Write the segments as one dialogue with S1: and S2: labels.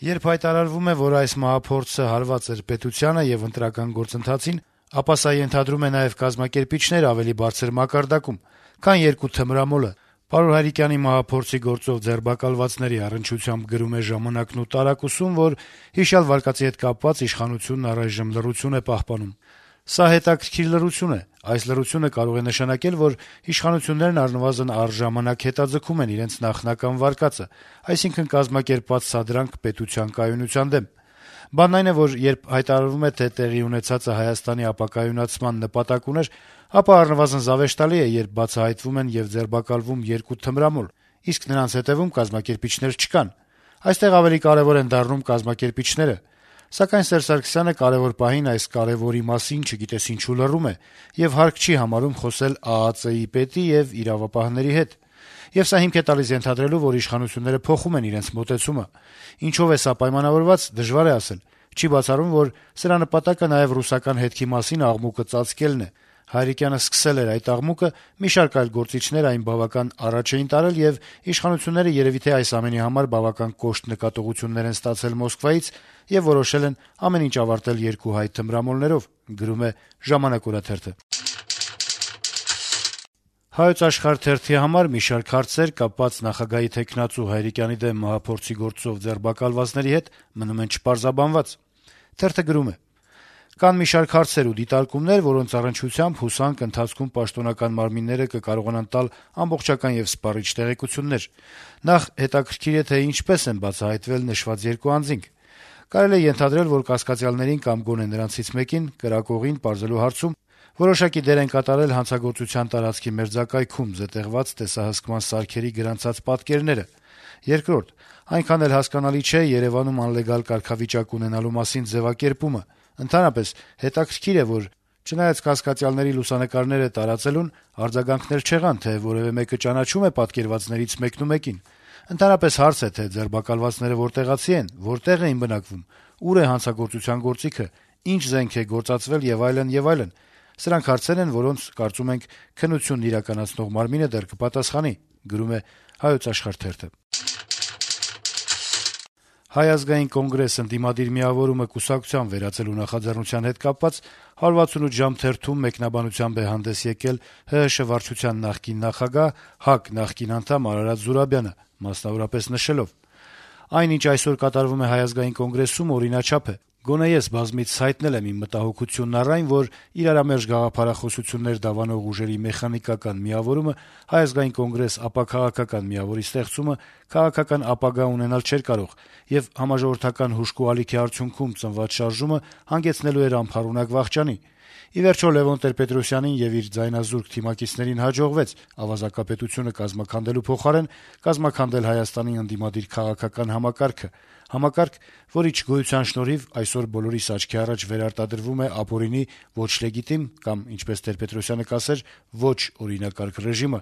S1: Երբ հայտարարվում է, որ այս մահափորձը հարված էր պետությանը եւ ընտրական գործընթացին, ապա սա ենթադրում է նաեւ կազմակերպիչներ ավելի բարձր մակարդակում, քան երկու թմրամոլը։ Պարոն Հայրիկյանի մահափորձի գործով ձերբակալվածների առնչությամբ գրում է «Ժամանակ»-ն ու տարակուսում, որ հիշյալ վարկածի հետ կապված իշխանությունն առայժմ լռություն է պահպանում։ Սա հետաքրքիր լռություն է։ Այս լռությունը կարող է նշանակել, որ իշխանություններն առնվազն առժամանակ հետաձգում են իրենց նախնական վարկածը, այսինքն կազմակերպված սադրանք պետության կայունության դեմ։ Բանն այն է, որ երբ հայտարարվում է, թե տեղի ունեցածը Հայաստանի ապակայունացման նպատակ ուներ, ապա առնվազն զավեշտալի է, երբ բացահայտվում են եւ ձերբակալվում երկու թմրամոլ, իսկ նրանց հետեւում կազմակերպիչներ չկան։ Այստեղ ավելի կարեւոր են դառնում կազմակերպիչները։ Սակայն Սերժ Սարգսյանը կարեւոր պահին այս կարեւորի մասին չգիտես ինչու լռում է եւ հարկ չի համարում խոսել ԱԱԾ-ի պետի եւ իրավապահների հետ։ Եվ սա հիմք է տալիս ենթադրելու, որ իշխանությունները փոխում են իրենց մոտեցումը։ Ինչով է սա պայմանավորված, դժվար է ասել։ Չի բացառում, որ սրա նպատակը նաեւ ռուսական հետքի մասին աղմուկը ծածկելն է։ Հայրիկյանը սկսել էր այդ աղմուկը, մի շարք այլ գործիչներ այն բավական առաջ էին տարել եւ իշխանությունները երեւի թե այս ամենի համար բավական կոշտ նկատողություններ են ստացել Մոսկվայից եւ որոշել են ամեն ինչ ավարտել երկու հայ թմրամոլներով, գրում է «Ժամանակ» օրաթերթը։ Հայոց Աշխարհ թերթի համար մի շարք հարցեր կապված նախագահի թեկնածու Հայրիկյանի դեմ մահափորձի գործով ձերբակալվածների հետ մնում են չպարզաբանված։ Թերթը գրում է. «Կան մի շարք հարցեր ու դիտարկումներ, որոնց առնչությամբ հուսանք ընթացքում պաշտոնական մարմինները կկարողանան տալ ամբողջական եւ սպառիչ տեղեկություններ։ Նախ հետաքրքիր է, թե ինչպես են բացահայտվել նշված երկու անձինք։ Կարելի է ենթադրել, որ կասկածյալներին կամ գոնե նրանցից մեկին կրակողին պարզելու հարցում որոշակի դեր են կատարել հանցագործության տարածքի մերձակայքում զետեղված տեսահսկման սարքերի գրանցած պատկերները։ Երկրորդ, այնքան էլ հասկանալի չէ Երեւանում անլեգալ կարգավիճակ ունենալու մասին ձեւակերպումը։ Ընդհանրապես հետաքրքիր է, որ չնայած կասկածյալների լուսանկարները տարածելուն արձագանքներ չեղան, թե որեւէ մեկը ճանաչում է պատկերվածներից մեկնումեկին։ Ընդհանրապես հարց է, թե ձերբակալվածները որտեղացի են, որտեղ էին բնակվում, ուր է հանցագործության գործիքը, ինչ զենք է գործածվել եւ այլն եւ այլն։ Սրանք հարցեր են, որոնց, կարծում ենք, քննությունն իրականացնող մարմինը դեռ կպատասխանի», գրում է Հայոց Աշխարհ թերթը։ Հայ ազգային կոնգրես ընդդիմադիր միավորումը կուսակցության վերածելու նախաձեռնության հետ կապված 168 ժամ թերթում մեկնաբանությամբ է հանդես եկել ՀՀՇ վարչության նախկին նախագահ, ՀԱԿ նախկին անդամ Արարատ Զուրաբյանը, մասնավորապես նշելով. «Այն, ինչ այսօր կատարվում է Հայ ազգային կոնգրեսում, օրինաչափ է։ Գոնե ես բազմիցս հայտնել եմ իմ մտահոգությունն առ այն, որ իրարամերժ գաղափարախոսություններ դավանող ուժերի մեխանիկական միավորումը Հայ ազգային կոնգրես ապաքաղաքական միավորի ստեղծումը քաղաքական ապագա ունենալ չէր կարող, եւ համաժողովրդական հուժկու ալիքի արդյունքում ծնված շարժումը հանգեցնելու էր անփառունակ վախճանի։ Ի վերջո Լեւոն Տեր-Պետրոսյանին եւ իր ձայնազուրկ թիմակիցներին հաջողվեց ավազակապետությունը կազմաքանդելու փոխարեն կազմաքանդել Հայաստանի ընդդիմադիր քաղաքական համակարգ, որի չգոյության շնորհիվ այսօր բոլորիս աչքի առաջ վերարտադրվում է ապօրինի ոչ լեգիտիմ կամ, ինչպես Տեր-Պետրոսյանը կասեր, ոչ օրինակարգ ռեժիմը»։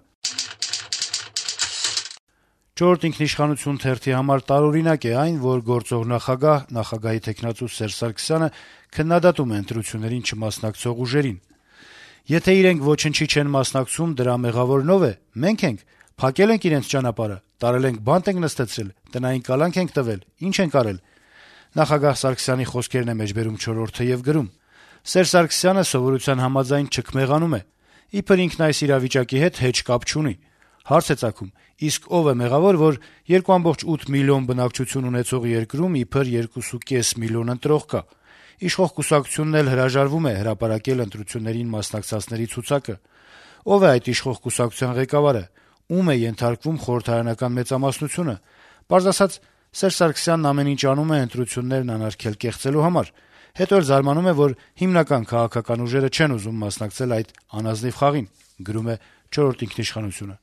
S1: «Չորրորդ ինքնիշխանություն» թերթի համար տարօրինակ է այն, որ գործող նախագահի թեկնածու Սերժ Սարգսյանը քննադատում է ընտրություններին չմասնակցող ուժերին։ «Եթե իրենք ոչնչի չեն մասնակցում, դրա մեղավորն ով է։ Մենք ենք։ Փակել ենք իրենց ճանապարհը, տարել ենք բանտ ենք նստեցրել, տնային կալանք ենք տվել, ինչ ենք արել»։ Նախագահ Սարգսյանի խոսքերն է մեջբերում «Չորրորդը» եւ գրում. «Սերժ Սարգսյանը սովորության համաձայն չքմեղանում է։ Իբր ինքն այս իրավիճակի հետ հեչ կապ չունի։ Հարց է ծագում. իսկ ով է մեղավոր, որ 2.8 միլիոն բնակչություն ունեցող երկրում իբր 2.5 միլիոն ընտրող կա։ Իշխող կուսակցությունն էլ հրաժարվում է հրապարակել ընտրություններին մասնակցածների ցուցակը։ Ով է այդ իշխող կուսակցության ղեկավարը, ում է ենթարկվում խորհրդարանական մեծամասնությունը։ Պարզ ասած, Սերժ Սարգսյանն ամեն ինչ անում է ընտրություններն անարգել կեղծելու համար։ Հետո էլ զարմանում է, որ հիմնական քաղաքական ուժերը չեն ուզում մասնակցել այդ անազնիվ խաղին», գրում է «Չորրորդ ինքնիշխանությունը»։